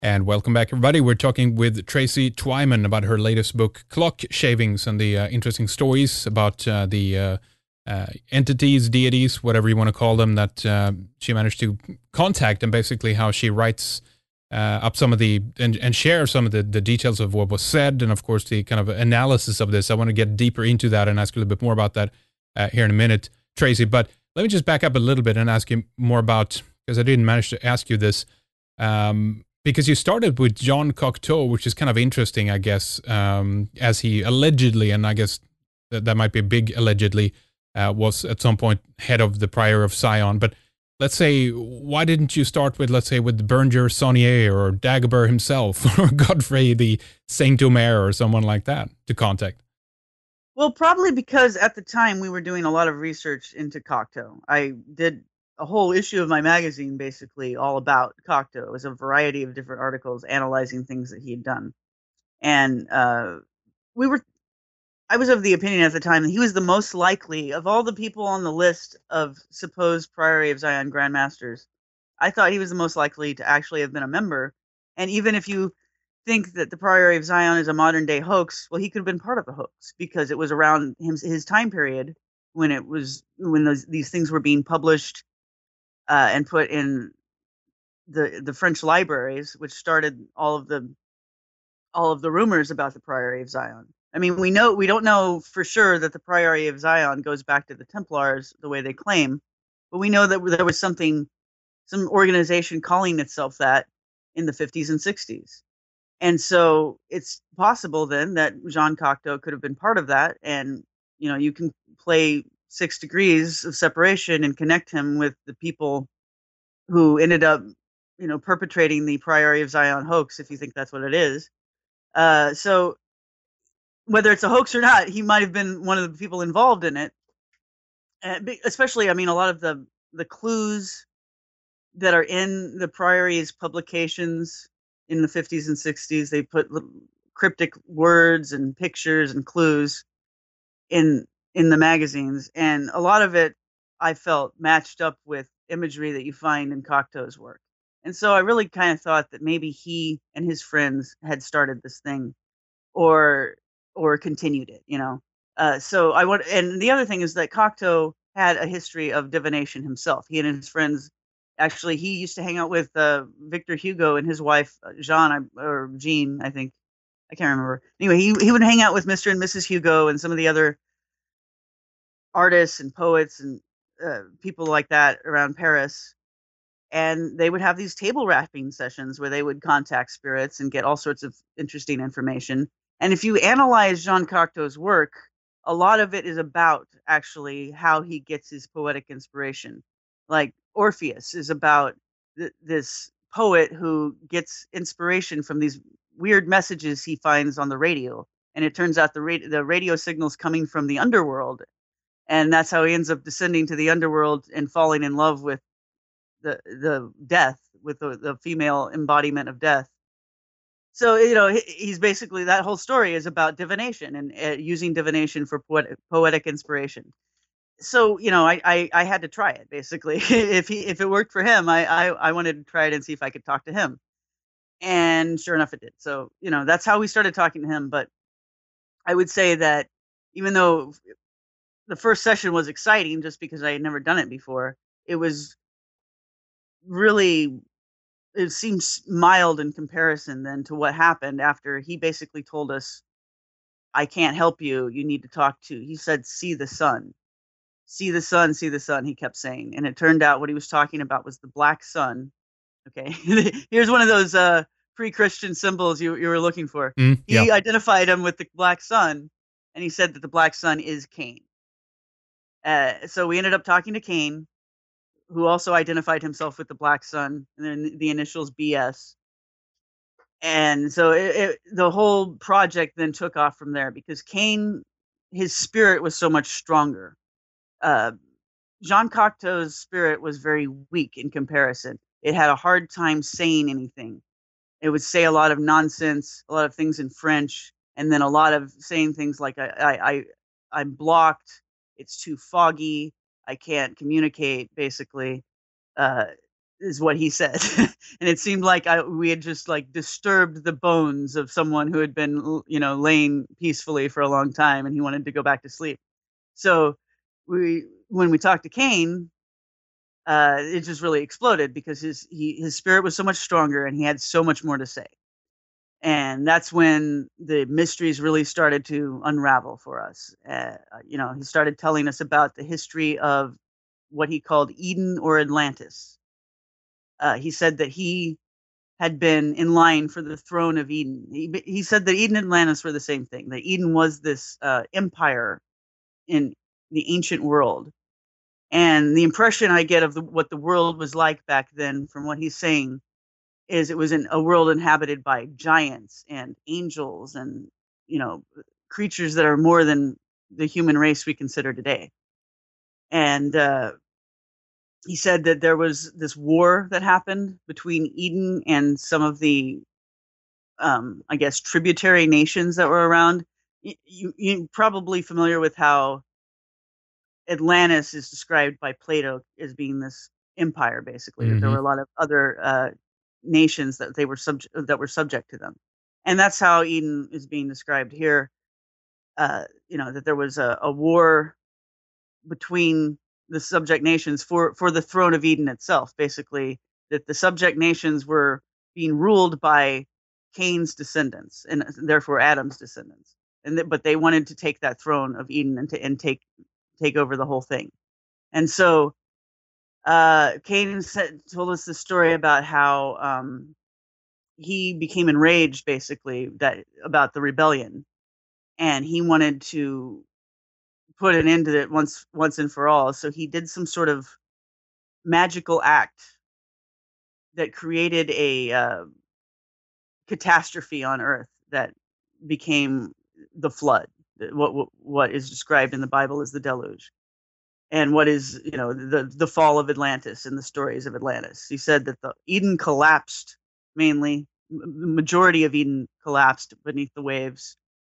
And welcome back, everybody. We're talking with Tracy Twyman about her latest book, Clock Shavings, and the interesting stories about the entities, deities, whatever you want to call them, that she managed to contact, and basically how she writes up some of the, and share some of the details of what was said, and of course the kind of analysis of this. I want to get deeper into that and ask you a little bit more about that here in a minute, Tracy. But let me just back up a little bit and ask you more about, because I didn't manage to ask you this, because you started with Jean Cocteau, which is kind of interesting, I guess, as he allegedly, and I guess that might be a big allegedly, was at some point head of the Prior of Zion. But let's say, why didn't you start with, let's say, with Berger Saunier or Dagobert himself or Godfrey the Saint Omer or someone like that to contact? Well, probably because at the time we were doing a lot of research into Cocteau. I did a whole issue of my magazine basically all about Cocteau. It was a variety of different articles analyzing things that he had done. And we were I was of the opinion at the time that he was the most likely of all the people on the list of supposed Priory of Zion Grandmasters. I thought he was the most likely to actually have been a member. And even if you think that the Priory of Zion is a modern day hoax, well, he could have been part of the hoax because it was around his time period when these things were being published and put in the French libraries, which started all of the rumors about the Priory of Zion. I mean, we don't know for sure that the Priory of Zion goes back to the Templars the way they claim, but we know that there was some organization calling itself that in the 50s and 60s. And so it's possible then that Jean Cocteau could have been part of that. And, you can play 6 degrees of separation and connect him with the people who ended up, perpetrating the Priory of Zion hoax, if you think that's what it is. So whether it's a hoax or not, he might have been one of the people involved in it. Especially, I mean, a lot of the clues that are in the Priory's publications in the 50s and 60s, they put little cryptic words and pictures and clues in the magazines, and a lot of it I felt matched up with imagery that you find in Cocteau's work. And so I really kind of thought that maybe he and his friends had started this thing, or continued it, so I want, and the other thing is that Cocteau had a history of divination himself. He and his friends, actually, he used to hang out with Victor Hugo and his wife Jean, I think. I can't remember. Anyway, he would hang out with Mr. and Mrs. Hugo and some of the other artists and poets and people like that around Paris. And they would have these table rapping sessions where they would contact spirits and get all sorts of interesting information. And if you analyze Jean Cocteau's work, a lot of it is about actually how he gets his poetic inspiration. Like Orpheus is about this poet who gets inspiration from these weird messages he finds on the radio. And it turns out the radio signals coming from the underworld. And that's how he ends up descending to the underworld and falling in love with the death, with the female embodiment of death. So he's basically, that whole story is about divination and using divination for poetic inspiration. So I had to try it basically. If it worked for him, I wanted to try it and see if I could talk to him. And sure enough, it did. So that's how we started talking to him. But I would say that even though the first session was exciting, just because I had never done it before, it was really, it seems mild in comparison then to what happened after he basically told us, I can't help you. You need to talk to, he said, see the sun. See the sun, see the sun, he kept saying. And it turned out what he was talking about was the black sun. Okay. Here's one of those pre-Christian symbols you were looking for. Yeah. He identified him with the black sun, and he said that the black sun is Cain. So we ended up talking to Cain, who also identified himself with the black sun, and then the initials BS. And so the whole project then took off from there because Cain, his spirit was so much stronger. Uh, Jean Cocteau's spirit was very weak in comparison. It had a hard time saying anything. It would say a lot of nonsense, a lot of things in French, and then a lot of saying things like I'm blocked. It's too foggy. I can't communicate. Basically, uh, is what he said. And it seemed like we had just like disturbed the bones of someone who had been, laying peacefully for a long time, and he wanted to go back to sleep. So when we talked to Cain, it just really exploded because his spirit was so much stronger and he had so much more to say. And that's when the mysteries really started to unravel for us. He started telling us about the history of what he called Eden or Atlantis. He said that he had been in line for the throne of Eden. He said that Eden and Atlantis were the same thing, that Eden was this empire in the ancient world. And the impression I get of what the world was like back then, from what he's saying, is it was a world inhabited by giants and angels and, creatures that are more than the human race we consider today. And he said that there was this war that happened between Eden and some of the, I guess, tributary nations that were around. You're probably familiar with how Atlantis is described by Plato as being this empire, basically, that there Mm-hmm. were a lot of other nations that that were subject to them, and that's how Eden is being described here. That there was a war between the subject nations for the throne of Eden itself, basically, that the subject nations were being ruled by Cain's descendants and therefore Adam's descendants, but they wanted to take that throne of Eden and take over the whole thing. And so Cain told us the story about how he became enraged, basically, about the rebellion, and he wanted to put an end to it once and for all. So he did some sort of magical act that created a catastrophe on Earth that became the flood. What is described in the Bible as the deluge, and what is the fall of Atlantis and the stories of Atlantis. He said that the Eden collapsed, mainly the majority of Eden collapsed beneath the waves,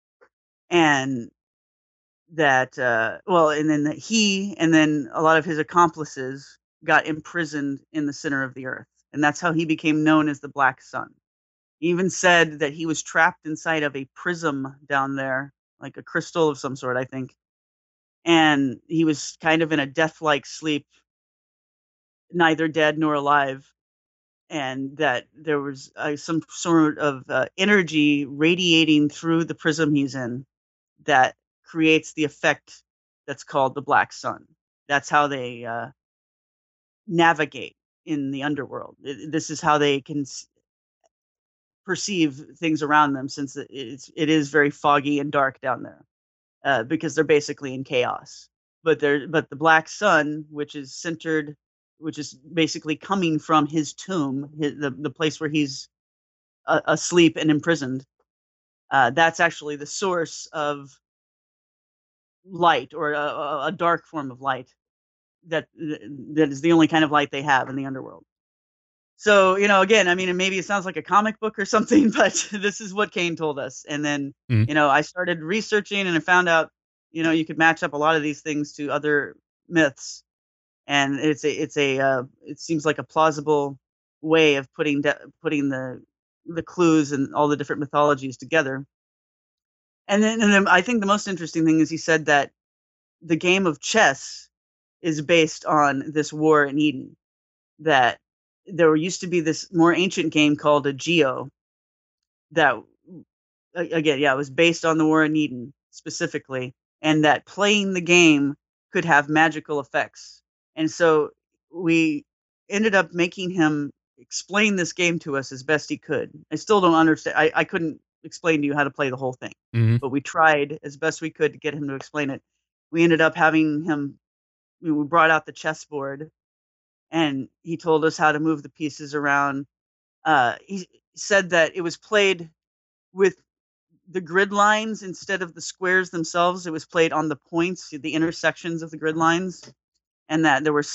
and that and then that he and then a lot of his accomplices got imprisoned in the center of the earth, and that's how he became known as the Black Sun. He even said that he was trapped inside of a prism down there, like a crystal of some sort, I think, and he was kind of in a death-like sleep, neither dead nor alive, and that there was some sort of energy radiating through the prism he's in that creates the effect that's called the Black Sun. That's how they navigate in the underworld. This is how they can perceive things around them, since it is very foggy and dark down there, because they're basically in chaos. But the Black Sun, which is basically coming from his tomb, the place where he's asleep and imprisoned. That's actually the source of light, or a dark form of light that is the only kind of light they have in the underworld. So, again, I mean, maybe it sounds like a comic book or something, but this is what Cain told us. And then, Mm-hmm. I started researching, and I found out, you could match up a lot of these things to other myths, and it seems like a plausible way of putting the clues and all the different mythologies together. And then I think the most interesting thing is he said that the game of chess is based on this war in Eden. That there used to be this more ancient game called Agio that, again, yeah, it was based on the war in Eden specifically, and that playing the game could have magical effects. And so we ended up making him explain this game to us as best he could. I still don't understand. I couldn't explain to you how to play the whole thing, Mm-hmm. but we tried as best we could to get him to explain it. We ended up having him, we brought out the chessboard, and he told us how to move the pieces around. He said that it was played with the grid lines instead of the squares themselves. It was played on the points, the intersections of the grid lines, and that there were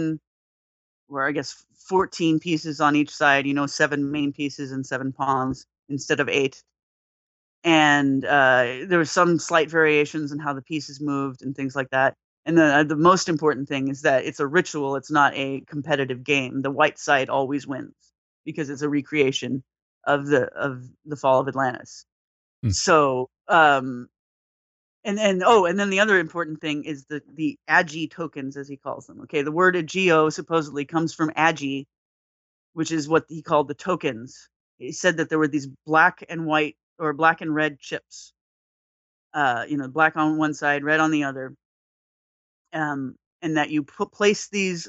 14 pieces on each side, 7 main pieces and 7 pawns instead of 8. And there were some slight variations in how the pieces moved and things like that. And the most important thing is that it's a ritual. It's not a competitive game. The white side always wins because it's a recreation of the fall of Atlantis. Hmm. So, and then the other important thing is the Agi tokens, as he calls them. Okay, the word Agio supposedly comes from Agi, which is what he called the tokens. He said that there were these black and white or black and red chips. Black on one side, red on the other, and that you place these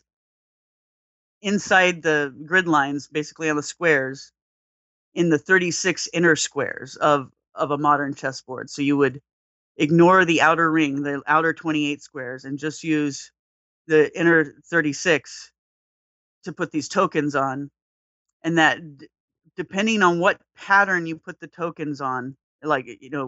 inside the grid lines, basically on the squares, in the 36 inner squares of a modern chessboard. So you would ignore the outer ring, the outer 28 squares, and just use the inner 36 to put these tokens on. And that depending on what pattern you put the tokens on, like,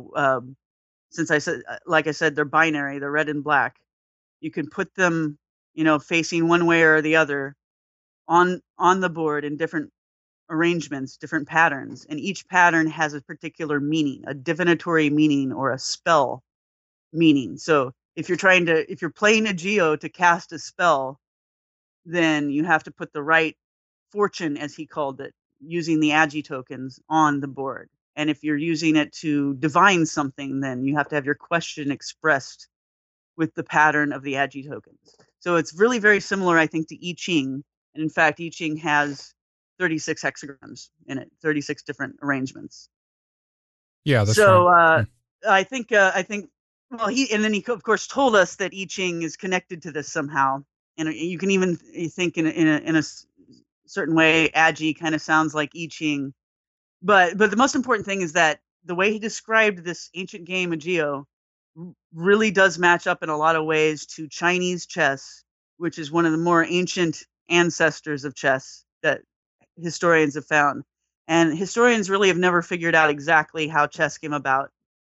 since like I said, they're binary, they're red and black, you can put them, facing one way or the other on the board in different arrangements, different patterns, and each pattern has a particular meaning, a divinatory meaning or a spell meaning. So if you're playing a geo to cast a spell, then you have to put the right fortune, as he called it, using the Agi tokens on the board. And if you're using it to divine something, then you have to have your question expressed with the pattern of the Agi tokens. So it's really very similar, I think, to I Ching. And in fact, I Ching has 36 hexagrams in it, 36 different arrangements. Yeah, that's right. So I think well, then he of course told us that I Ching is connected to this somehow, and you can even think in a certain way, Agi kind of sounds like I Ching. But the most important thing is that the way he described this ancient game of Geo really does match up in a lot of ways to Chinese chess, which is one of the more ancient ancestors of chess that historians have found. And historians really have never figured out exactly how chess came about,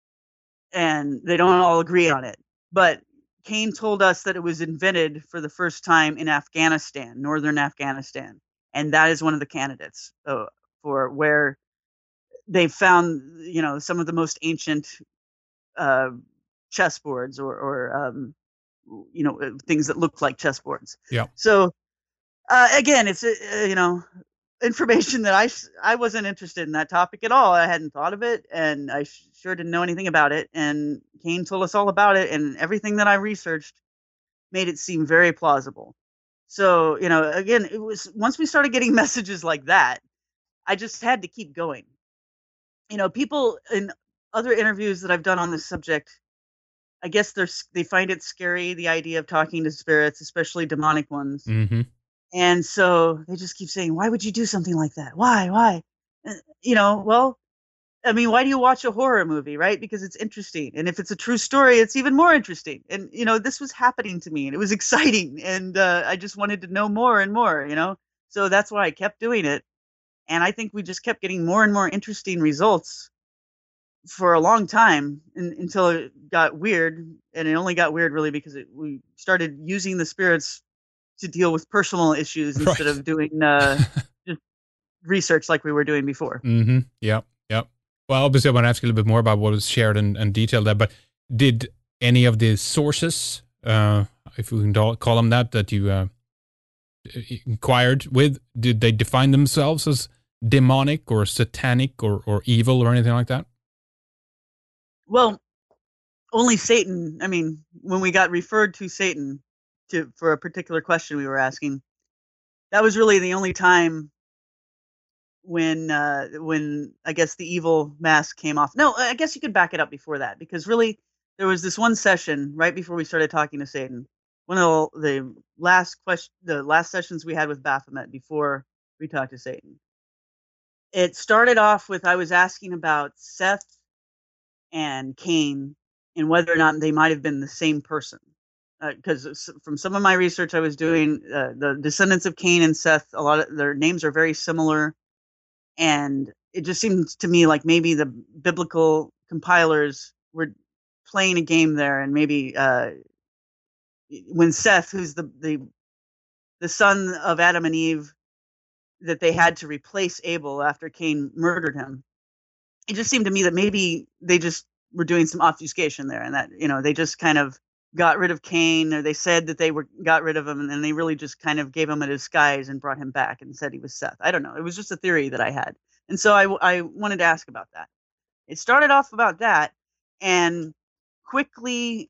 and they don't all agree on it. But Kane told us that it was invented for the first time in Afghanistan, northern Afghanistan, and that is one of the candidates for where they found, some of the most ancient chessboards or things that looked like chessboards. Yeah. So again, it's information that I wasn't interested in that topic at all. I hadn't thought of it, and I sure didn't know anything about it. And Kane told us all about it, and everything that I researched made it seem very plausible. So, again, it was once we started getting messages like that, I just had to keep going. People in other interviews that I've done on this subject, I guess they find it scary, the idea of talking to spirits, especially demonic ones. Mm-hmm. And so they just keep saying, why would you do something like that? Why? Well, I mean, why do you watch a horror movie, right? Because it's interesting. And if it's a true story, it's even more interesting. And, this was happening to me and it was exciting. And I just wanted to know more and more, So that's why I kept doing it. And I think we just kept getting more and more interesting results for a long time until it got weird. And it only got weird really because we started using the spirits to deal with personal issues instead of doing just research like we were doing before. Mm-hmm. Yeah. Yeah. Well, obviously, I want to ask you a little bit more about what was shared and detailed there. But did any of the sources, if we can call them that you inquired with, did they define themselves as demonic or satanic or evil or anything like that? Well, only Satan. I mean, when we got referred to Satan for a particular question we were asking, that was really the only time when I guess the evil mask came off. No, I guess you could back it up before that, because really there was this one session right before we started talking to Satan. One of the last sessions we had with Baphomet before we talked to Satan. It started off with I was asking about Seth and Cain and whether or not they might have been the same person. Because from some of my research I was doing, the descendants of Cain and Seth, a lot of their names are very similar. And it just seems to me like maybe the biblical compilers were playing a game there. And maybe when Seth, who's the son of Adam and Eve, that they had to replace Abel after Cain murdered him, it just seemed to me that maybe they just were doing some obfuscation there, and that they just kind of got rid of Cain, or they said that they were got rid of him, and then they really just kind of gave him a disguise and brought him back and said he was Seth. I don't know. It was just a theory that I had, and so I wanted to ask about that. It started off about that, and quickly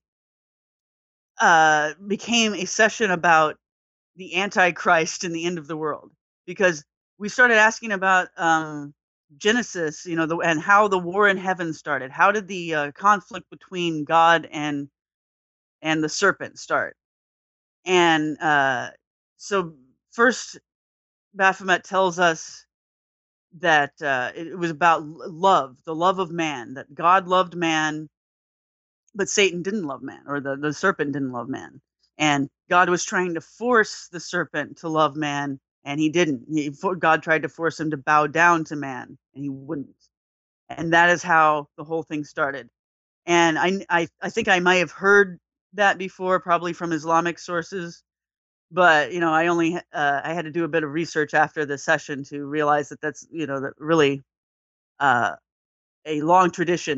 became a session about the Antichrist and the end of the world, because we started asking about Genesis, and how the war in heaven started. How did the conflict between God and the serpent start? And so first, Baphomet tells us that it was about love, the love of man, that God loved man, but Satan didn't love man, or the serpent didn't love man. And God was trying to force the serpent to love man, and he didn't. God tried to force him to bow down to man, and he wouldn't. And that is how the whole thing started. And I think I might have heard that before, probably from Islamic sources, but I had to do a bit of research after the session to realize that that's that really uh, a long tradition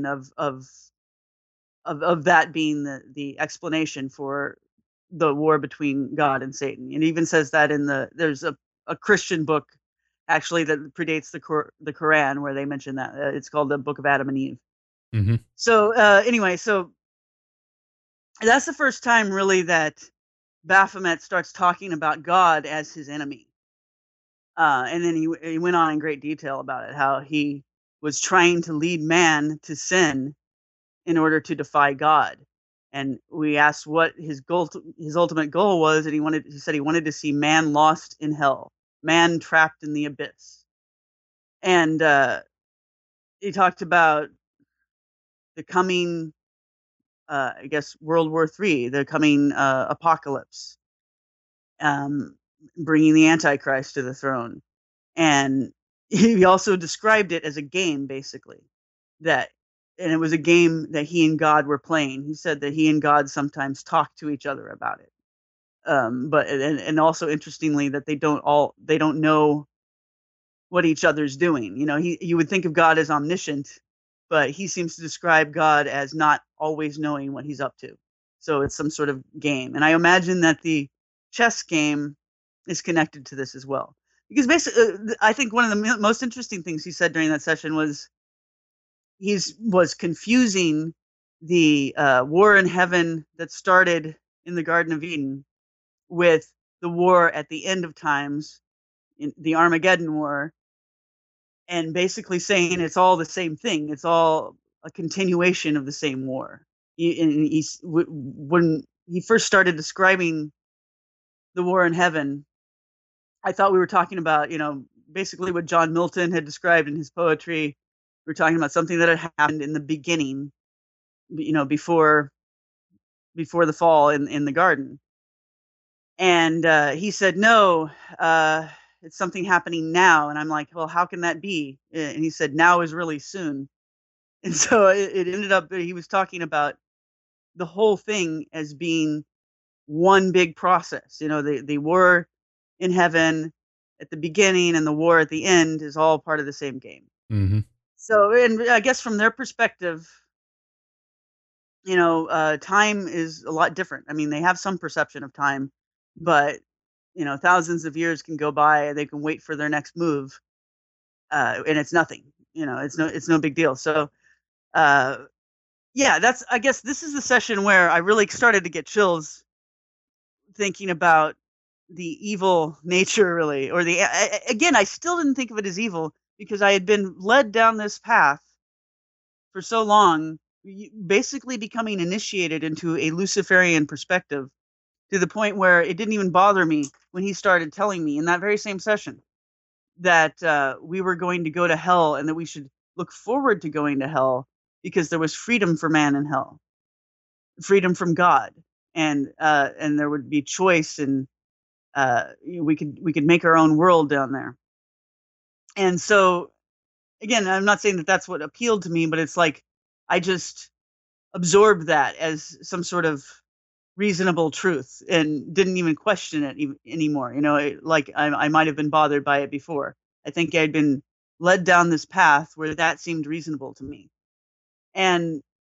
of that being the explanation for the war between God and Satan. It even says that there's a Christian book actually that predates the Quran, where they mention that. It's called the Book of Adam and Eve. Mm-hmm. So anyway, so that's the first time really that Baphomet starts talking about God as his enemy. And then he went on in great detail about it, how he was trying to lead man to sin in order to defy God. And we asked what his ultimate goal was, and he said he wanted to see man lost in hell, man trapped in the abyss. And he talked about the coming, I guess, World War III, the coming apocalypse, bringing the Antichrist to the throne. And he also described it as a game, basically, and it was a game that he and God were playing. He said that he and God sometimes talk to each other about it. But and also interestingly, that they don't know what each other's doing. You would think of God as omniscient, but he seems to describe God as not always knowing what he's up to. So it's some sort of game. And I imagine that the chess game is connected to this as well. Because basically, I think one of the most interesting things he said during that session was was confusing the war in heaven that started in the Garden of Eden with the war at the end of times, in the Armageddon War, and basically saying it's all the same thing. It's all a continuation of the same war. When he first started describing the war in heaven, I thought we were talking about, basically what John Milton had described in his poetry. We were talking about something that had happened in the beginning, before the fall in the garden. And he said, no, it's something happening now. And I'm like, well, how can that be? And he said, now is really soon. And so it ended up that he was talking about the whole thing as being one big process. The war in heaven at the beginning and the war at the end is all part of the same game. Mm-hmm. So, and I guess from their perspective, time is a lot different. I mean, they have some perception of time, but thousands of years can go by. They can wait for their next move, and it's nothing. It's no big deal. So, yeah, I guess this is the session where I really started to get chills thinking about the evil nature, really, or again, I still didn't think of it as evil because I had been led down this path for so long, basically becoming initiated into a Luciferian perspective, to the point where it didn't even bother me when he started telling me in that very same session that we were going to go to hell and that we should look forward to going to hell because there was freedom for man in hell, freedom from God, and there would be choice, and we could make our own world down there. And so, again, I'm not saying that that's what appealed to me, but it's like I just absorbed that as some sort of reasonable truth and didn't even question it anymore. Like I might have been bothered by it before. I think I'd been led down this path where that seemed reasonable to me. And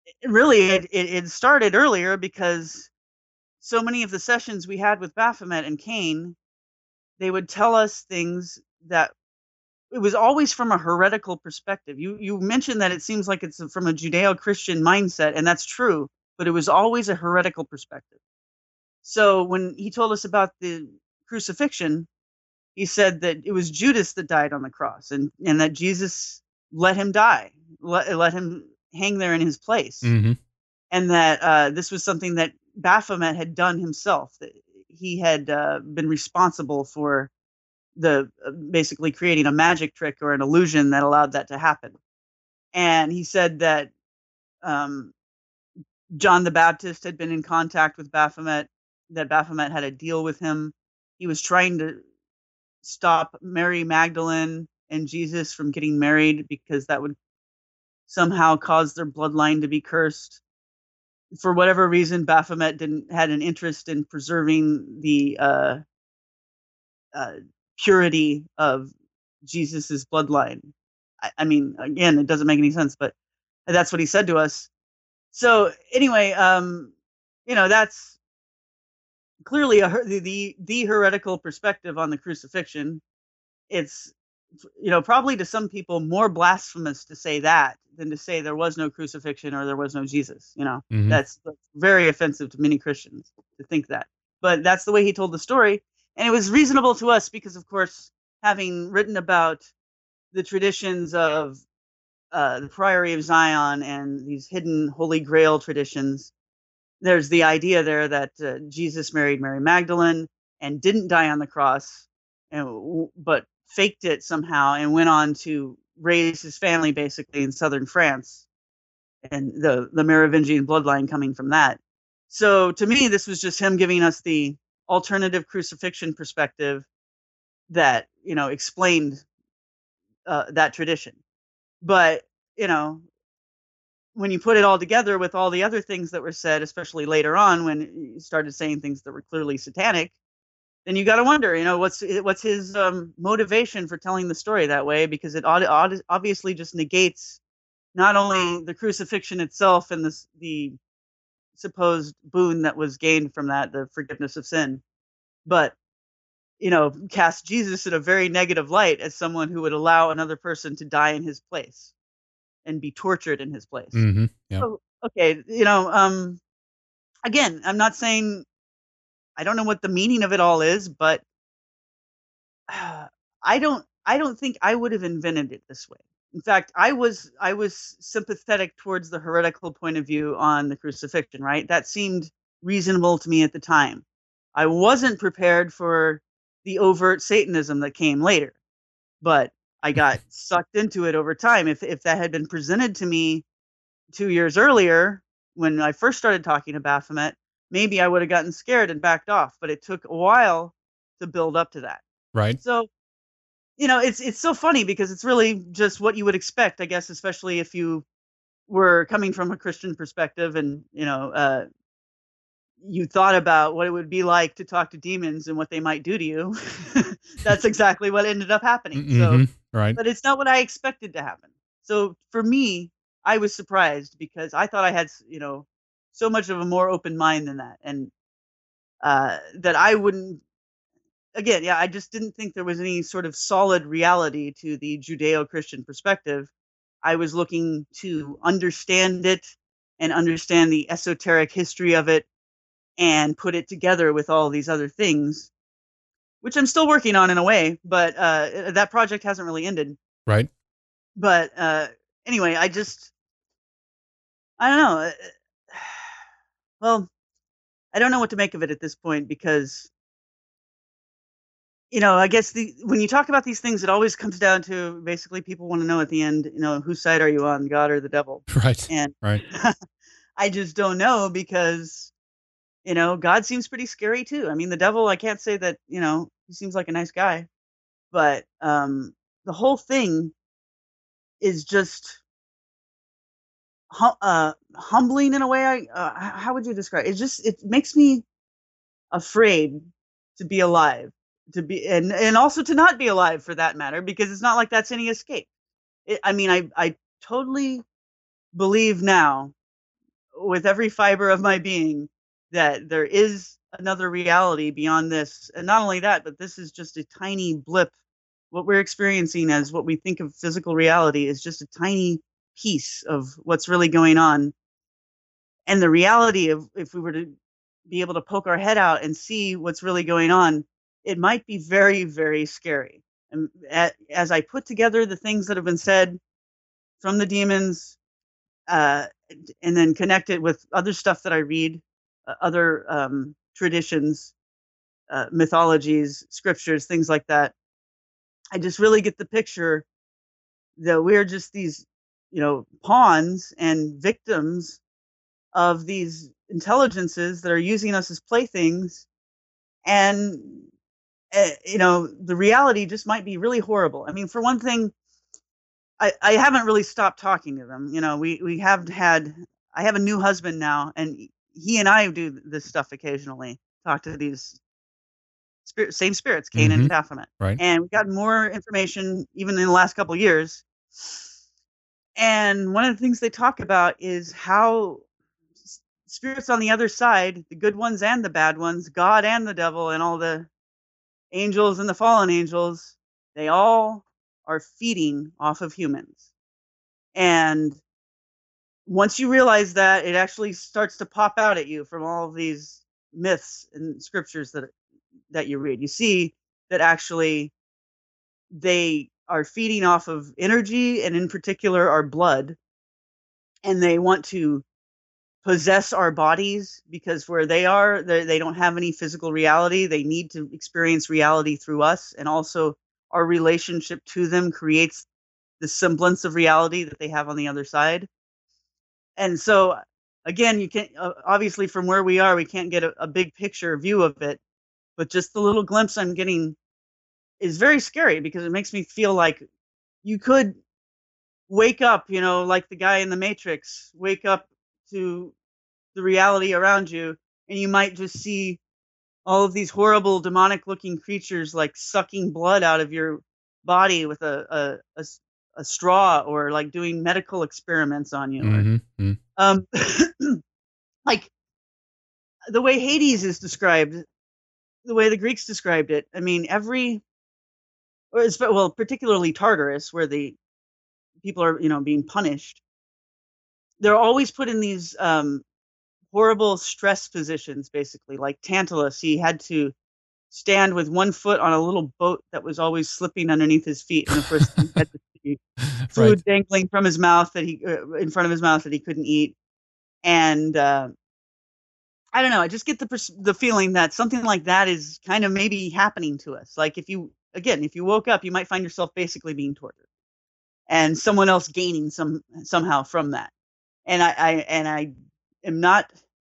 really, it started earlier because so many of the sessions we had with Baphomet and Cain, they would tell us things that it was always from a heretical perspective. You mentioned that it seems like it's from a Judeo-Christian mindset, and that's true, but it was always a heretical perspective. So when he told us about the crucifixion, he said that it was Judas that died on the cross, and that Jesus let him die, let him hang there in his place, Mm-hmm. and that this was something that Baphomet had done himself. That he had been responsible for the basically creating a magic trick or an illusion that allowed that to happen. And he said that um, John the Baptist had been in contact with Baphomet, that Baphomet had a deal with him. He was trying to stop Mary Magdalene and Jesus from getting married because that would somehow cause their bloodline to be cursed. For whatever reason, Baphomet didn't had an interest in preserving the uh, purity of Jesus's bloodline. I mean, again, it doesn't make any sense, but that's what he said to us. So anyway, that's clearly the heretical perspective on the crucifixion. It's probably to some people more blasphemous to say that than to say there was no crucifixion or there was no Jesus. Mm-hmm. That's very offensive to many Christians to think that. But that's the way he told the story, and it was reasonable to us because, of course, having written about the traditions of the Priory of Zion and these hidden Holy Grail traditions, there's the idea there that Jesus married Mary Magdalene and didn't die on the cross, but faked it somehow and went on to raise his family basically in southern France, and the Merovingian bloodline coming from that. So to me, this was just him giving us the alternative crucifixion perspective that explained that tradition. But you know, when you put it all together with all the other things that were said, especially later on when you started saying things that were clearly satanic, then you got to wonder, what's his motivation for telling the story that way? Because it obviously just negates not only the crucifixion itself and the supposed boon that was gained from that, the forgiveness of sin, but cast Jesus in a very negative light as someone who would allow another person to die in his place and be tortured in his place. Mm-hmm. Yeah. So, okay, again, I'm not saying I don't know what the meaning of it all is, but I don't think I would have invented it this way. In fact, I was sympathetic towards the heretical point of view on the crucifixion, right? That seemed reasonable to me at the time. I wasn't prepared for the overt Satanism that came later, but I got sucked into it over time. If that had been presented to me 2 years earlier, when I first started talking to Baphomet, maybe I would have gotten scared and backed off. But it took a while to build up to that. Right. So it's so funny because it's really just what you would expect, I guess, especially if you were coming from a Christian perspective and you thought about what it would be like to talk to demons and what they might do to you. That's exactly what ended up happening. So, Mm-hmm. Right. but it's not what I expected to happen. So for me, I was surprised because I thought I had, so much of a more open mind than that. And that I wouldn't, again, yeah, I just didn't think there was any sort of solid reality to the Judeo-Christian perspective. I was looking to understand it and understand the esoteric history of it and put it together with all these other things, which I'm still working on in a way, but that project hasn't really ended. Right. But anyway, I don't know. Well, I don't know what to make of it at this point because I guess when you talk about these things, it always comes down to basically people want to know at the end, whose side are you on, God or the devil? Right. And Right. I just don't know because God seems pretty scary too. I mean, the devil, I can't say that he seems like a nice guy, but the whole thing is just humbling in a way. How would you describe it? It makes me afraid to be alive, to be and also to not be alive for that matter, because it's not like that's any escape. I mean, I totally believe now with every fiber of my being that there is another reality beyond this. And not only that, but this is just a tiny blip. What we're experiencing as what we think of physical reality is just a tiny piece of what's really going on. And the reality of, if we were to be able to poke our head out and see what's really going on, it might be very, very scary. And as I put together the things that have been said from the demons, uh, and then connect it with other stuff that I read, other traditions, mythologies, scriptures, things like that, I just really get the picture that we're just these, pawns and victims of these intelligences that are using us as playthings. And, the reality just might be really horrible. I mean, for one thing, I haven't really stopped talking to them. We have had, I have a new husband now, and he and I do this stuff occasionally, talk to these same spirits, Cain Mm-hmm. and Baphomet. Right. And we got more information even in the last couple of years. And one of the things they talk about is how spirits on the other side, the good ones and the bad ones, God and the devil and all the angels and the fallen angels, they all are feeding off of humans. And once you realize that, it actually starts to pop out at you from all of these myths and scriptures that you read. You see that actually they are feeding off of energy, and in particular our blood, and they want to possess our bodies, because where they are, they don't have any physical reality. They need to experience reality through us, and also our relationship to them creates the semblance of reality that they have on the other side. And so, again, you can't, obviously from where we are, we can't get a big picture view of it, but just the little glimpse I'm getting is very scary, because it makes me feel like you could wake up, like the guy in the Matrix, wake up to the reality around you, and you might just see all of these horrible demonic looking creatures like sucking blood out of your body with a straw, or like doing medical experiments on you, or Mm-hmm. um like the way Hades is described, the way the Greeks described it. I mean, well, particularly Tartarus, where the people are, being punished. They're always put in these horrible stress positions, basically. Like Tantalus, he had to stand with one foot on a little boat that was always slipping underneath his feet, and of course he had to see Right. food dangling from his mouth that he in front of his mouth that he couldn't eat. And I don't know. I just get the feeling that something like that is kind of maybe happening to us. Like if you woke up, you might find yourself basically being tortured, and someone else gaining somehow from that. And I am not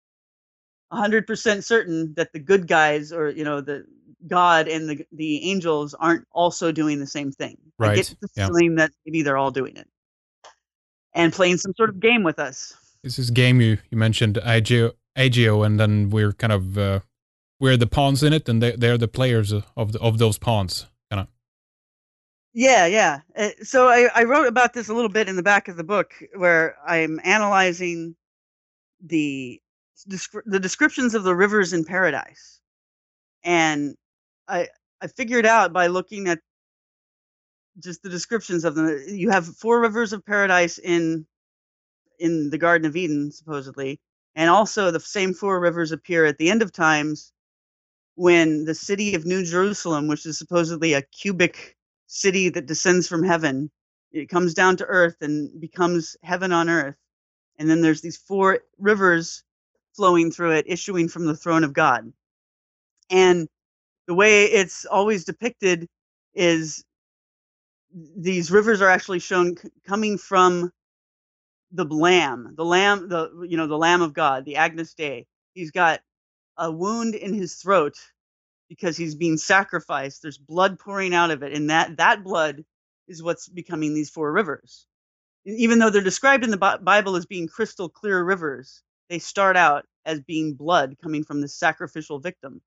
100% certain that the good guys, or the God and the angels, aren't also doing the same thing. I get Right. the Yeah. feeling that maybe they're all doing it and playing some sort of game with us. This is game you mentioned Agio, and then we're kind of we're the pawns in it, and they're the players of those pawns, kind of. Yeah, yeah. So I wrote about this a little bit in the back of the book, where I'm analyzing the the descriptions of the rivers in paradise, and I I figured out by looking at just the descriptions of them. You have 4 rivers of paradise in the Garden of Eden, supposedly, and also the same 4 rivers appear at the end of times, when the city of New Jerusalem, which is supposedly a cubic city that descends from heaven, it comes down to earth and becomes heaven on earth. And then there's these 4 rivers flowing through it, issuing from the throne of God. And the way it's always depicted is these rivers are actually shown coming from the lamb, the Lamb of God, the Agnus Dei. He's got a wound in his throat because he's being sacrificed. There's blood pouring out of it, and that blood is what's becoming these 4 rivers. Even though they're described in the Bible as being crystal clear rivers, they start out as being blood coming from this sacrificial victim.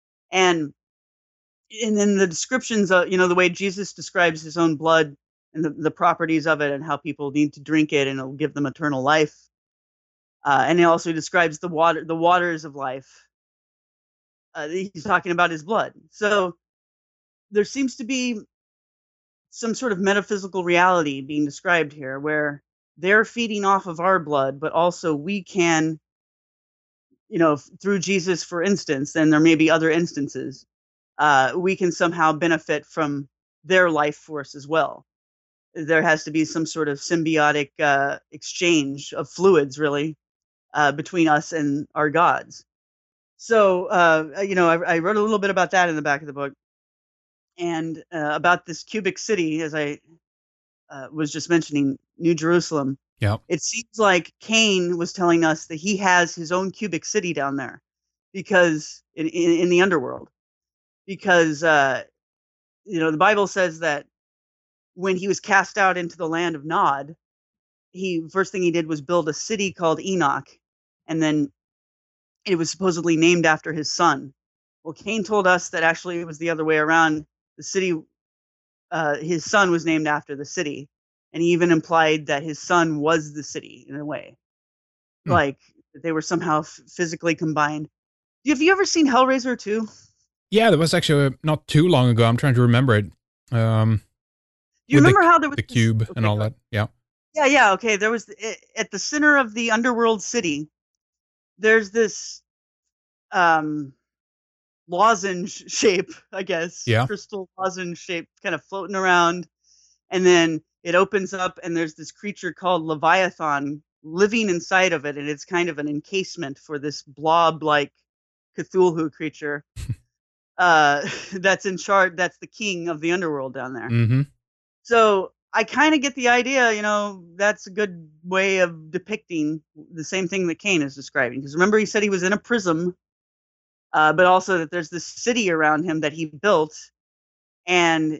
And then the descriptions of, the way Jesus describes his own blood and the properties of it, and how people need to drink it and it'll give them eternal life. And he also describes the waters of life. He's talking about his blood. So there seems to be some sort of metaphysical reality being described here, where they're feeding off of our blood, but also we can, through Jesus, for instance, and there may be other instances, we can somehow benefit from their life force as well. There has to be some sort of symbiotic exchange of fluids, really, between us and our gods. So, I wrote a little bit about that in the back of the book, and about this cubic city, as I was just mentioning, New Jerusalem. Yeah. It seems like Cain was telling us that he has his own cubic city down there, because in the underworld, because the Bible says that when he was cast out into the land of Nod, first thing he did was build a city called Enoch, and then it was supposedly named after his son. Well, Cain told us that actually it was the other way around. The city, his son was named after the city, and he even implied that his son was the city in a way, like they were somehow physically combined. Have you ever seen Hellraiser 2? Yeah, that was actually not too long ago. I'm trying to remember it. Do you remember how there was the cube and all that? Yeah. Yeah. Okay. There was at the center of the underworld city. There's this lozenge shape, I guess. Yeah. Crystal lozenge shape, kind of floating around, and then it opens up, and there's this creature called Leviathan living inside of it, and it's kind of an encasement for this blob-like Cthulhu creature. That's in charge. That's the king of the underworld down there. Mm-hmm. So I kind of get the idea, that's a good way of depicting the same thing that Cain is describing. Because remember, he said he was in a prism, but also that there's this city around him that he built, and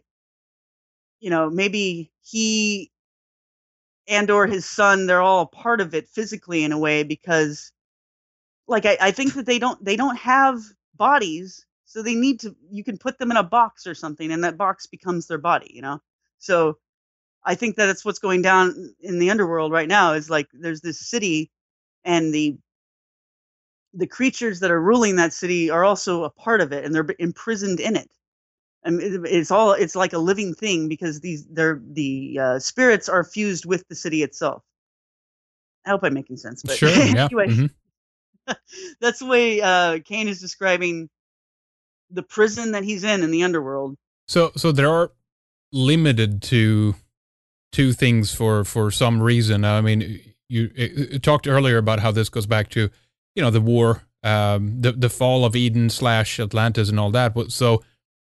maybe he and or his son, they're all a part of it physically in a way, because like I think that they don't have bodies. So they need to, you can put them in a box or something, and that box becomes their body, So I think that it's what's going down in the underworld right now, is like there's this city, and the creatures that are ruling that city are also a part of it, and they're imprisoned in it. And it's like a living thing, because the spirits are fused with the city itself. I hope I'm making sense. But sure, yeah. Anyway, that's the way Cain is describing the prison that he's in the underworld. So there are limited to two things for some reason. I mean, you talked earlier about how this goes back to, the war, the fall of Eden / Atlantis and all that. So,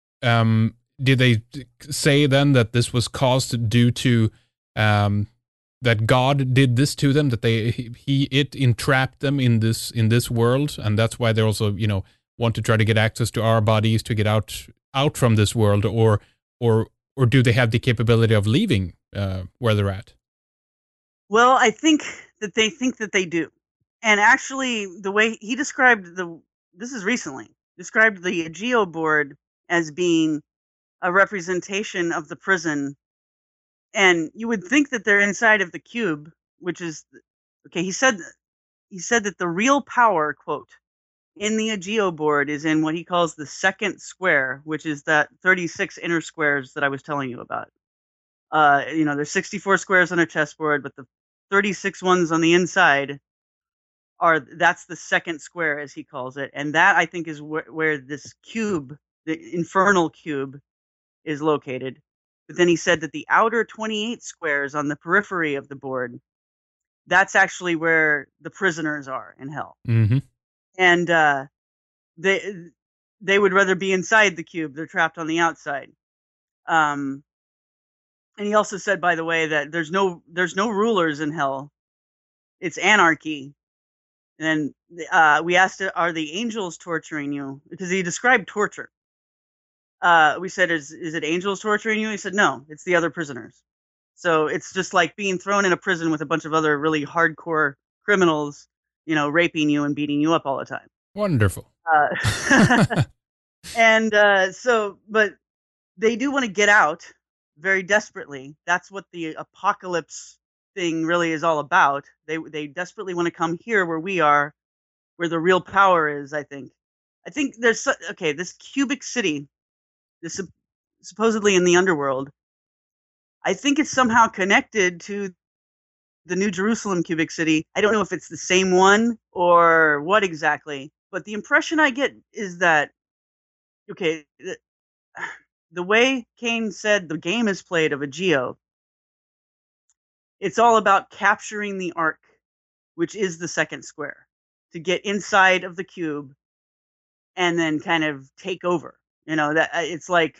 did they say then that this was caused due to that God did this to them, that it entrapped them in this world, and that's why they also want to try to get access to our bodies to get out from this world, or do they have the capability of leaving where they're at? Well, I think that they do. And actually, the way he described this is recently, described the Geo board as being a representation of the prison. And you would think that they're inside of the cube, which is, okay, he said that the real power, quote, in the Ageo board is in what he calls the second square, which is that 36 inner squares that I was telling you about. There's 64 squares on a chessboard, but the 36 ones on the inside that's the second square, as he calls it. And that, I think, is where this cube, the infernal cube, is located. But then he said that the outer 28 squares on the periphery of the board, that's actually where the prisoners are in hell. Mm-hmm. And they would rather be inside the cube. They're trapped on the outside. And he also said, by the way, that there's no rulers in hell. It's anarchy. And we asked, are the angels torturing you? Because he described torture. We said, is it angels torturing you? He said, no, it's the other prisoners. So it's just like being thrown in a prison with a bunch of other really hardcore criminals, raping you and beating you up all the time. Wonderful. And but they do want to get out very desperately. That's what the apocalypse thing really is all about. They desperately want to come here where we are, where the real power is. I think there's okay. This cubic city, this supposedly in the underworld. I think it's somehow connected to the New Jerusalem cubic city. I don't know if it's the same one or what exactly, but the impression I get is that okay, the way Kane said the game is played of Aegeo, it's all about capturing the ark, which is the second square, to get inside of the cube and then kind of take over. You know, that it's like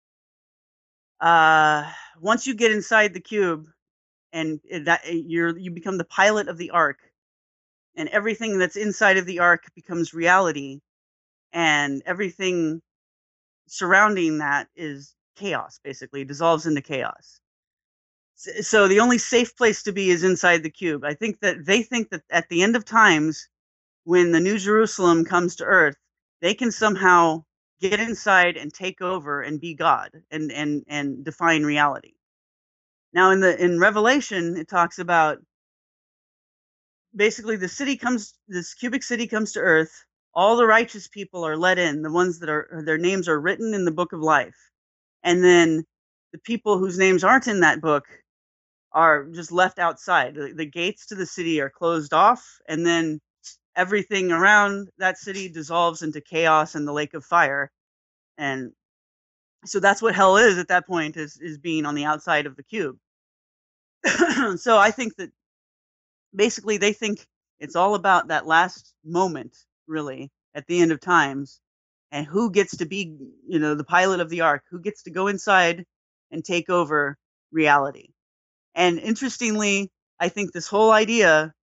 once you get inside the cube and that you become the pilot of the ark, and everything that's inside of the ark becomes reality, and everything surrounding that is chaos, basically dissolves into chaos. So the only safe place to be is inside the cube. I think that they think that at the end of times, when the New Jerusalem comes to Earth, they can somehow get inside and take over and be God and define reality. Now in Revelation, it talks about basically this cubic city comes to Earth. All the righteous people are let in, the ones that are their names are written in the book of life, and then the people whose names aren't in that book are just left outside. The gates to the city are closed off, and then everything around that city dissolves into chaos and the lake of fire. And so that's what hell is at that point, is being on the outside of the cube. So I think that basically they think it's all about that last moment, really, at the end of times, and who gets to be, the pilot of the ark, who gets to go inside and take over reality. And interestingly, I think this whole idea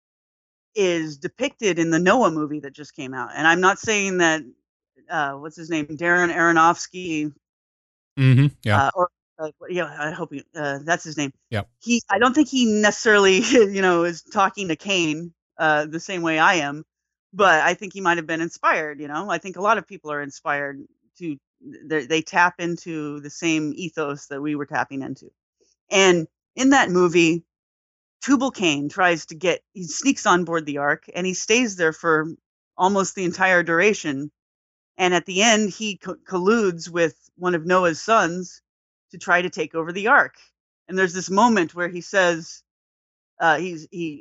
is depicted in the Noah movie that just came out. And I'm not saying that what's his name, Darren Aronofsky, Yeah. or yeah, I hope that's his name. Yeah. I don't think he necessarily, is talking to Kane the same way I am, but I think he might have been inspired. I think a lot of people are inspired to. They tap into the same ethos that we were tapping into, and in that movie, Tubal-Cain he sneaks on board the ark and he stays there for almost the entire duration. And at the end, he colludes with one of Noah's sons to try to take over the ark. And there's this moment where he says, he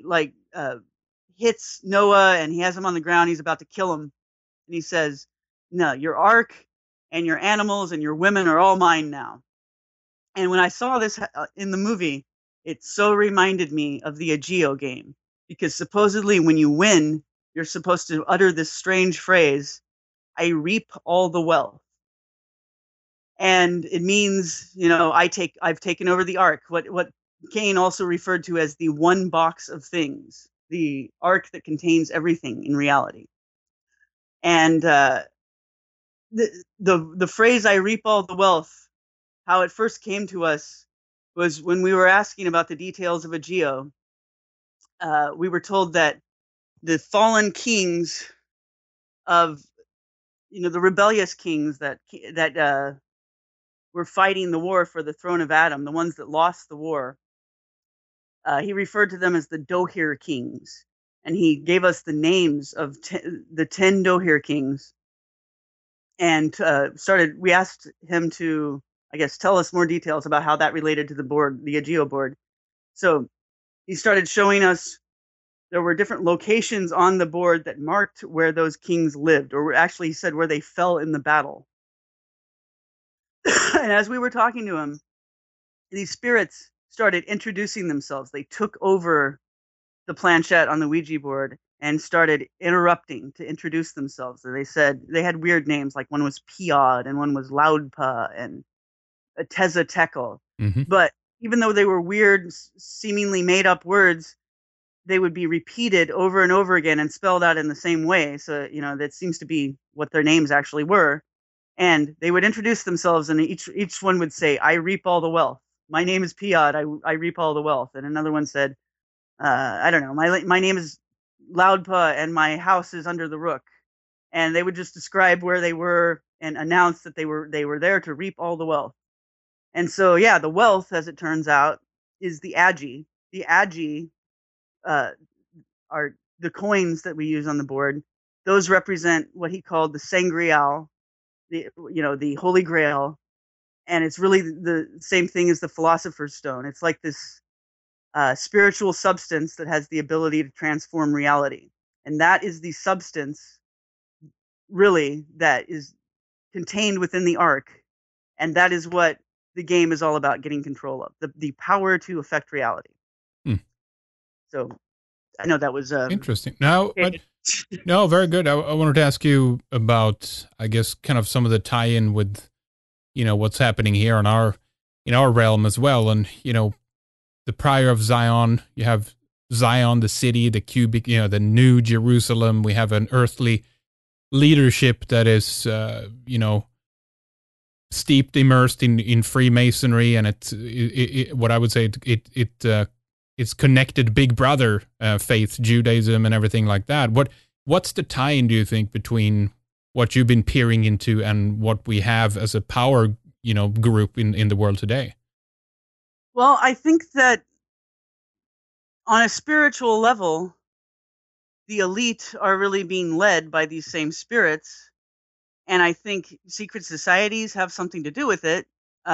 hits Noah and he has him on the ground. He's about to kill him. And he says, "No, your ark and your animals and your women are all mine now." And when I saw this in the movie, it so reminded me of the Aegeo game, because supposedly when you win, you're supposed to utter this strange phrase, "I reap all the wealth." And it means, I've taken over the ark. What Kane also referred to as the one box of things, the ark that contains everything in reality. And the phrase "I reap all the wealth," how it first came to us was when we were asking about the details of Aegeo. We were told that the fallen kings of, the rebellious kings that were fighting the war for the throne of Adam, the ones that lost the war, he referred to them as the Dohir kings. And he gave us the names of the 10 Dohir kings. And we asked him to, I guess, tell us more details about how that related to the board, the Aegeo board. So he started showing us there were different locations on the board that marked where those kings lived, or actually he said where they fell in the battle. And as we were talking to him, these spirits started introducing themselves. They took over the planchette on the Ouija board and started interrupting to introduce themselves. And they said they had weird names, like one was Piod and one was Loudpa and Tezel. Mm-hmm. But even though they were weird, seemingly made up words, they would be repeated over and over again and spelled out in the same way. So, that seems to be what their names actually were. And they would introduce themselves, and each one would say, "I reap all the wealth. My name is Piod. I reap all the wealth." And another one said, "I don't know. My name is Loudpa, and my house is under the rook." And they would just describe where they were and announce that they were there to reap all the wealth. And so, yeah, the wealth, as it turns out, is the Agi, the agi uh, are the coins that we use on the board. Those represent what he called the sangreal, the Holy Grail, and it's really the same thing as the Philosopher's Stone. It's like this spiritual substance that has the ability to transform reality, and that is the substance really that is contained within the ark, and that is what the game is all about getting control of, the power to affect reality. Hmm. So I know that was Interesting. Now, but no, very good. I wanted to ask you about, I guess, kind of some of the tie-in with, what's happening here in our realm as well. And, the Prior of Zion, you have Zion, the city, the cubic, the new Jerusalem. We have an earthly leadership that is, steeped, immersed in Freemasonry, and what I would say it's connected Big Brother faith, Judaism, and everything like that. What's the tie-in, do you think, between what you've been peering into and what we have as a power, group in the world today? Well, I think that on a spiritual level, the elite are really being led by these same spirits, and I think secret societies have something to do with it.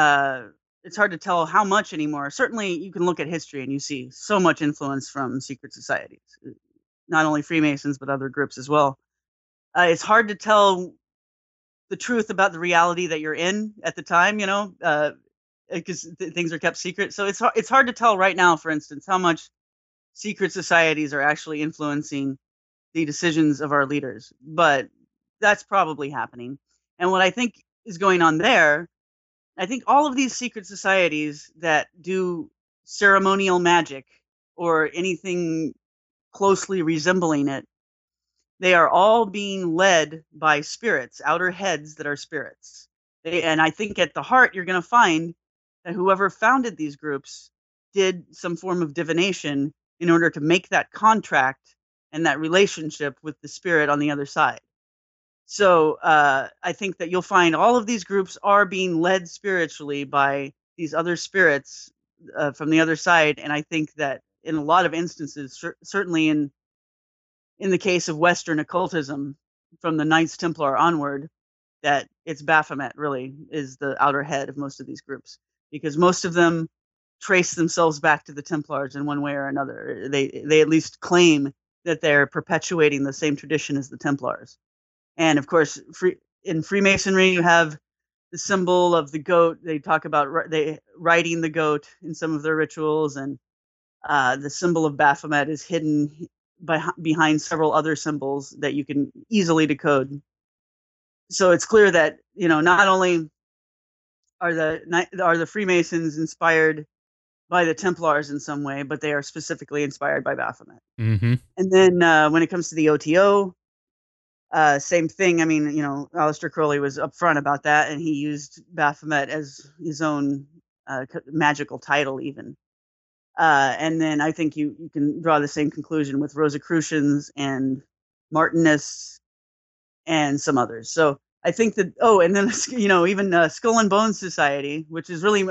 It's hard to tell how much anymore. Certainly, you can look at history and you see so much influence from secret societies, not only Freemasons but other groups as well. It's hard to tell the truth about the reality that you're in at the time, because things are kept secret. So it's hard to tell right now, for instance, how much secret societies are actually influencing the decisions of our leaders. But that's probably happening. And what I think is going on there, I think all of these secret societies that do ceremonial magic or anything closely resembling it, they are all being led by spirits, outer heads that are spirits. And I think at the heart, you're going to find that whoever founded these groups did some form of divination in order to make that contract and that relationship with the spirit on the other side. So I think that you'll find all of these groups are being led spiritually by these other spirits from the other side. And I think that in a lot of instances, certainly in the case of Western occultism, from the Knights Templar onward, that it's Baphomet really is the outer head of most of these groups, because most of them trace themselves back to the Templars in one way or another. They at least claim that they're perpetuating the same tradition as the Templars. And of course, in Freemasonry, you have the symbol of the goat. They talk about riding the goat in some of their rituals, and the symbol of Baphomet is hidden behind several other symbols that you can easily decode. So it's clear that not only are the Freemasons inspired by the Templars in some way, but they are specifically inspired by Baphomet. Mm-hmm. And then when it comes to the OTO, same thing. I mean, Aleister Crowley was upfront about that, and he used Baphomet as his own magical title, even. And then I think you can draw the same conclusion with Rosicrucians and Martinists and some others. So I think that, and then, even Skull and Bones Society, which is really,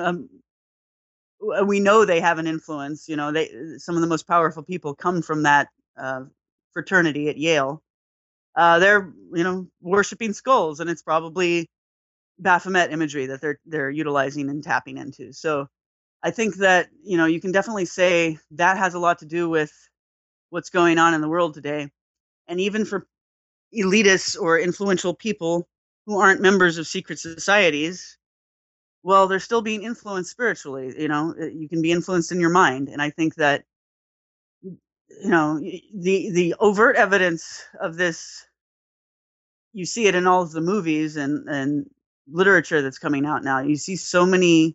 we know they have an influence. Some of the most powerful people come from that fraternity at Yale. They're, worshiping skulls, and it's probably Baphomet imagery that they're utilizing and tapping into. So I think that, you can definitely say that has a lot to do with what's going on in the world today. And even for elitists or influential people who aren't members of secret societies, well, they're still being influenced spiritually. You can be influenced in your mind. And I think that, the overt evidence of this, you see it in all of the movies and literature that's coming out now. You see so many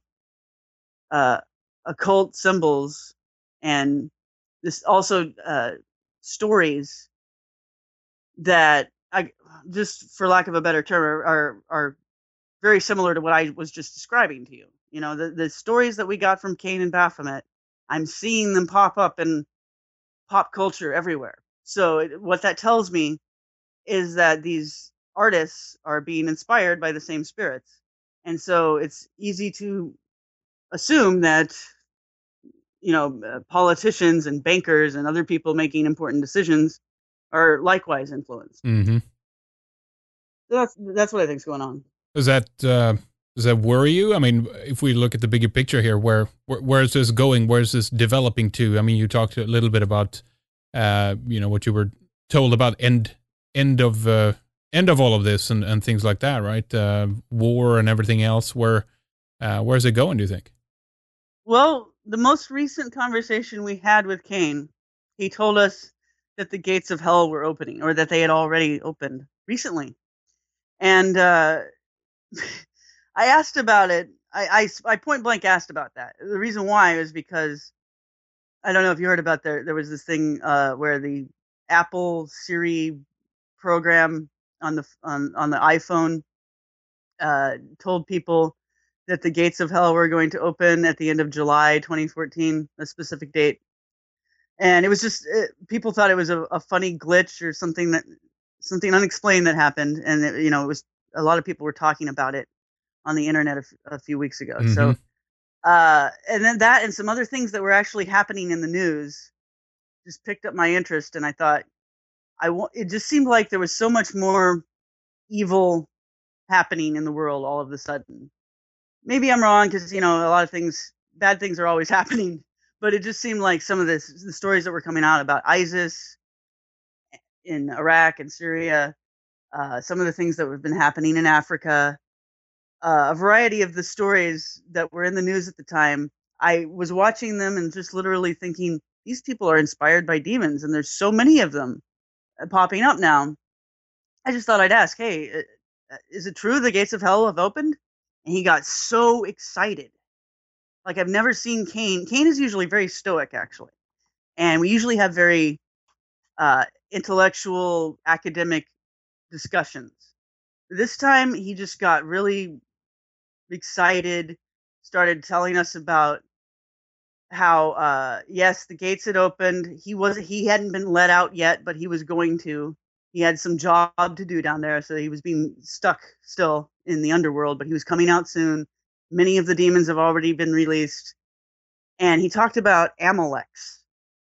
occult symbols, and this also stories that, I just for lack of a better term, are very similar to what I was just describing to you. The stories that we got from Cain and Baphomet, I'm seeing them pop up in pop culture everywhere. So what that tells me is that these artists are being inspired by the same spirits. And so it's easy to assume that politicians and bankers and other people making important decisions are likewise influenced. Hmm. That's what I think is going on. Does that worry you? I mean, if we look at the bigger picture here, where is this going? Where is this developing to? I mean, you talked a little bit about what you were told about end of all of this and things like that, right? War and everything else. Where's it going, do you think? Well, the most recent conversation we had with Kane, he told us that the gates of hell were opening, or that they had already opened recently. And I asked about it. I point blank asked about that. The reason why is because I don't know if you heard about there was this thing where the Apple Siri program on the iPhone told people that the gates of hell were going to open at the end of July 2014, a specific date. And it was just people thought it was a funny glitch or something unexplained that happened, and it was a lot of people were talking about it on the internet a few weeks ago. Mm-hmm. So, and then that and some other things that were actually happening in the news just picked up my interest, and I thought it just seemed like there was so much more evil happening in the world all of a sudden. Maybe I'm wrong because a lot of things, bad things are always happening, but it just seemed like some of the stories that were coming out about ISIS in Iraq and Syria, some of the things that have been happening in Africa, a variety of the stories that were in the news at the time. I was watching them and just literally thinking, these people are inspired by demons, and there's so many of them popping up now. I just thought I'd ask, hey, is it true the gates of hell have opened? And he got so excited. Like, I've never seen Kane. Kane is usually very stoic, actually. And we usually have very intellectual, academic discussions. This time, he just got really excited, started telling us about how, yes, the gates had opened. He hadn't been let out yet, but he was going to. He had some job to do down there, so he was being stuck still in the underworld, but he was coming out soon. Many of the demons have already been released. And he talked about Amaleks,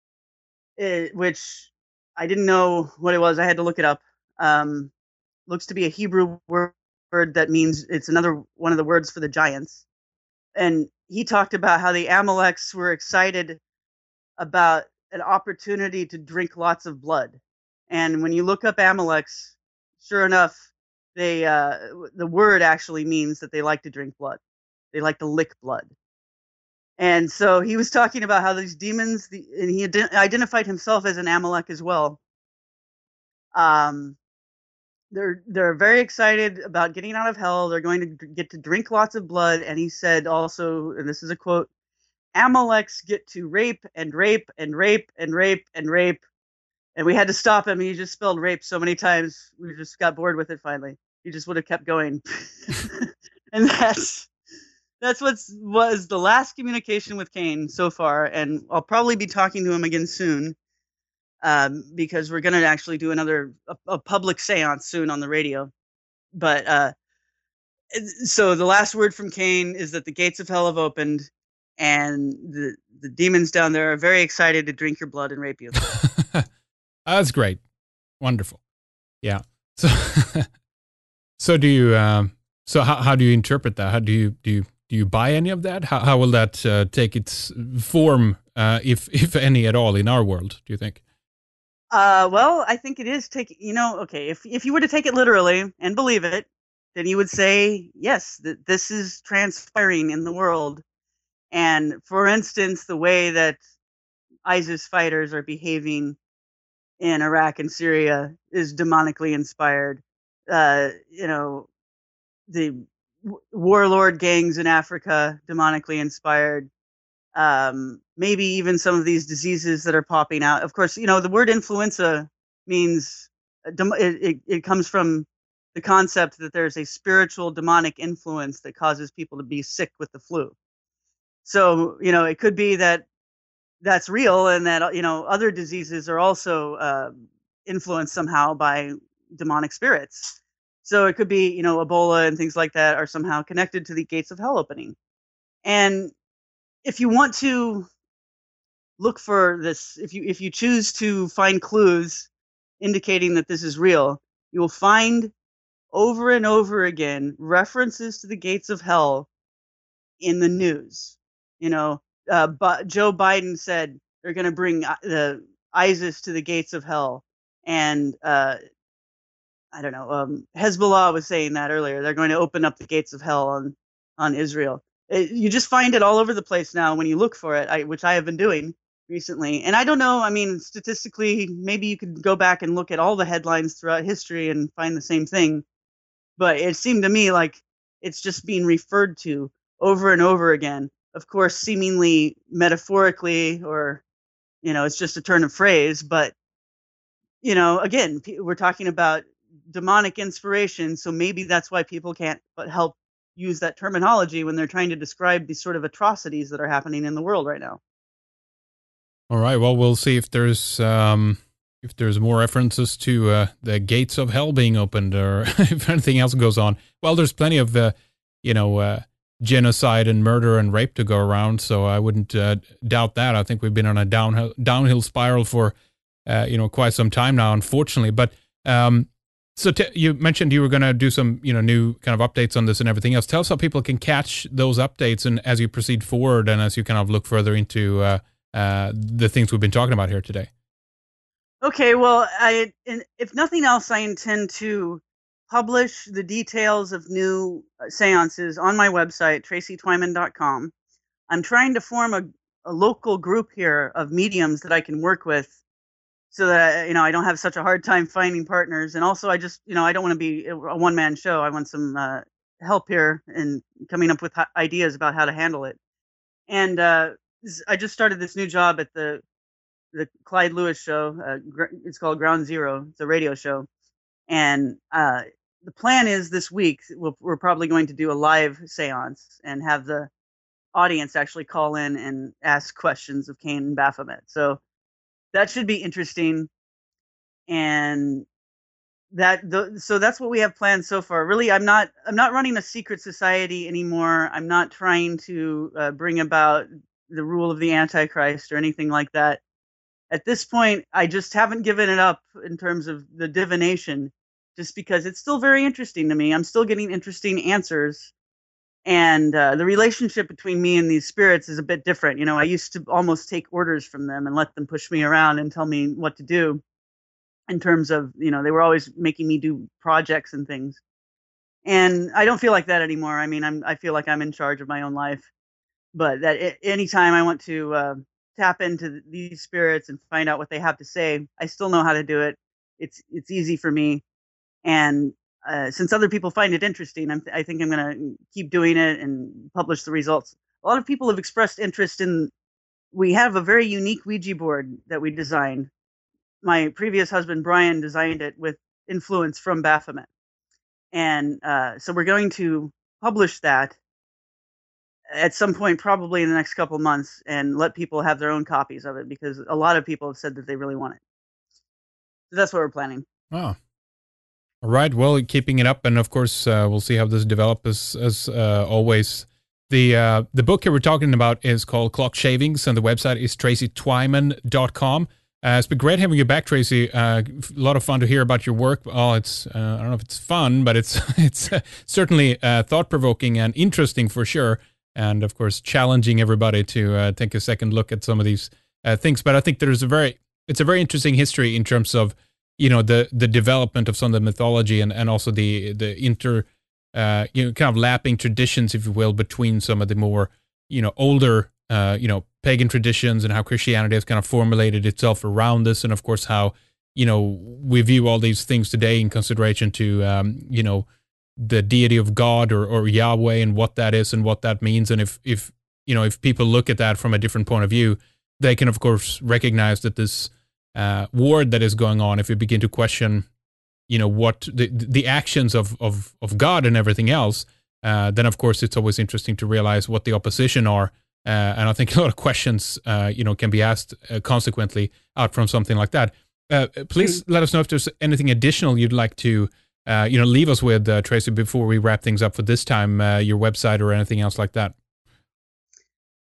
which I didn't know what it was. I had to look it up. Looks to be a Hebrew word that means, it's another one of the words for the giants. And he talked about how the Amaleks were excited about an opportunity to drink lots of blood. And when you look up Amaleks, sure enough, the word actually means that they like to drink blood. They like to lick blood. And so he was talking about how these demons, and he identified himself as an Amalek as well. They're very excited about getting out of hell. They're going to get to drink lots of blood. And he said also, and this is a quote, Amaleks get to rape and rape and rape and rape and rape. And we had to stop him. He just spelled rape so many times. We just got bored with it finally. He just would have kept going. And that's what was the last communication with Kane so far. And I'll probably be talking to him again soon. Because we're going to actually do a public seance soon on the radio. But so the last word from Kane is that the gates of hell have opened, and the demons down there are very excited to drink your blood and rape you. That's great. Wonderful. Yeah. So, so do you, so how do you interpret that? How do you buy any of that? How will that take its form, if any at all, in our world, do you think? Well, I think it is okay, if you were to take it literally and believe it, then you would say, yes, that this is transpiring in the world. And for instance, the way that ISIS fighters are behaving in Iraq and Syria is demonically inspired. The warlord gangs in Africa, demonically inspired. Maybe even some of these diseases that are popping out. Of course, the word influenza means it comes from the concept that there's a spiritual demonic influence that causes people to be sick with the flu. So, it could be that that's real, and that, other diseases are also influenced somehow by demonic spirits. So it could be, Ebola and things like that are somehow connected to the gates of hell opening. And if you want to look for this, if you choose to find clues indicating that this is real, you will find over and over again references to the gates of hell in the news. But Joe Biden said they're going to bring the ISIS to the gates of hell, and I don't know. Hezbollah was saying that earlier. They're going to open up the gates of hell on Israel. You just find it all over the place now when you look for it, which I have been doing recently. And I don't know. I mean, statistically, maybe you could go back and look at all the headlines throughout history and find the same thing. But it seemed to me like it's just being referred to over and over again. Of course, seemingly metaphorically, or it's just a turn of phrase. But again, we're talking about demonic inspiration, so maybe that's why people can't but help use that terminology when they're trying to describe these sort of atrocities that are happening in the world right now. All right, well, we'll see if there's more references to the gates of hell being opened, or if anything else goes on. Well, there's plenty of genocide and murder and rape to go around, so I wouldn't doubt that. I think we've been on a downhill spiral for quite some time now, unfortunately. But so you mentioned you were going to do some, new kind of updates on this and everything else. Tell us how people can catch those updates, and as you proceed forward, and as you kind of look further into the things we've been talking about here today. Okay, well, if nothing else, I intend to publish the details of new seances on my website, tracytwyman.com. I'm trying to form a local group here of mediums that I can work with, so that I don't have such a hard time finding partners. And also, I just I don't want to be a one-man show. I want some help here in coming up with ideas about how to handle it. And I just started this new job at the Clyde Lewis show. It's called Ground Zero. It's a radio show, and the plan is this week we're probably going to do a live seance and have the audience actually call in and ask questions of Cain and Baphomet. So that should be interesting, and so that's what we have planned so far. Really, I'm not running a secret society anymore. I'm not trying to bring about the rule of the Antichrist or anything like that. At this point, I just haven't given it up in terms of the divination, just because it's still very interesting to me. I'm still getting interesting answers. And the relationship between me and these spirits is a bit different. I used to almost take orders from them and let them push me around and tell me what to do, in terms of, they were always making me do projects and things. And I don't feel like that anymore. I mean, I feel like I'm in charge of my own life. But that anytime I want to tap into these spirits and find out what they have to say, I still know how to do it. It's easy for me. And since other people find it interesting, I think I'm going to keep doing it and publish the results. A lot of people have expressed interest in. We have a very unique Ouija board that we designed. My previous husband, Brian, designed it with influence from Baphomet. And so we're going to publish that at some point, probably in the next couple of months, and let people have their own copies of it, because a lot of people have said that they really want it. So that's what we're planning. Oh. All right. Well, keeping it up, and of course, we'll see how this develops as always. The book here we're talking about is called Clock Shavings, and the website is tracytwyman.com. It's been great having you back, Tracy. A lot of fun to hear about your work. Well, it's I don't know if it's fun, but it's certainly thought-provoking and interesting for sure, and of course challenging everybody to take a second look at some of these things. But I think it's a very interesting history in terms of the development of some of the mythology, and also the kind of lapping traditions, if you will, between some of the more older pagan traditions, and how Christianity has kind of formulated itself around this, and of course how we view all these things today in consideration to the deity of God or Yahweh, and what that is and what that means. And if people look at that from a different point of view, they can of course recognize that this war that is going on, if you begin to question what the actions of God and everything else, then of course it's always interesting to realize what the opposition are. And I think a lot of questions, can be asked consequently out from something like that. Please let us know if there's anything additional you'd like to, leave us with, Tracy, before we wrap things up for this time, your website or anything else like that.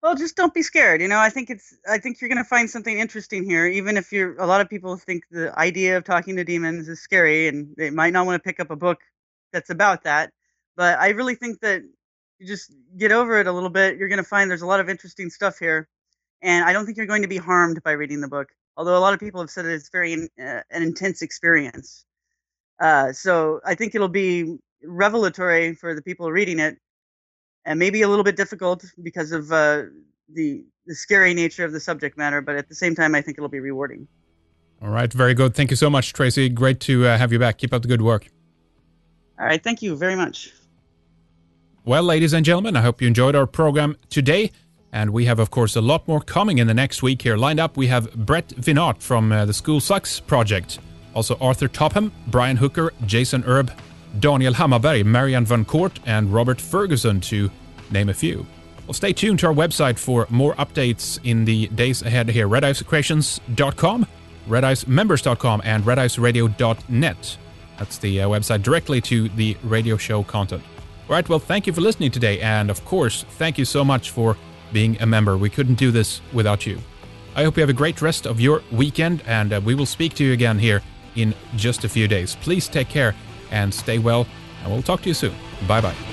Well, just don't be scared. I think you're going to find something interesting here, even if a lot of people think the idea of talking to demons is scary and they might not want to pick up a book that's about that. But I really think that you just get over it a little bit. You're going to find there's a lot of interesting stuff here. And I don't think you're going to be harmed by reading the book. Although a lot of people have said that it's very an intense experience. So I think it'll be revelatory for the people reading it, and maybe a little bit difficult because of the scary nature of the subject matter. But at the same time, I think it'll be rewarding. All right, very good. Thank you so much, Tracy. Great to have you back. Keep up the good work. All right, thank you very much. Well, ladies and gentlemen, I hope you enjoyed our program today. And we have, of course, a lot more coming in the next week here. Lined up, we have Brett Vinot from the School Sucks project. Also Arthur Topham, Brian Hooker, Jason Erb, Daniel Hammarberg, Marianne Van Court, and Robert Ferguson, to name a few. Well, stay tuned to our website for more updates in the days ahead here. RedIceCreations.com, RedIceMembers.com, and RedIceRadio.net. That's the website directly to the radio show content. All right, well, thank you for listening today. And, of course, thank you so much for being a member. We couldn't do this without you. I hope you have a great rest of your weekend, and we will speak to you again here in just a few days. Please take care and stay well, and we'll talk to you soon. Bye-bye.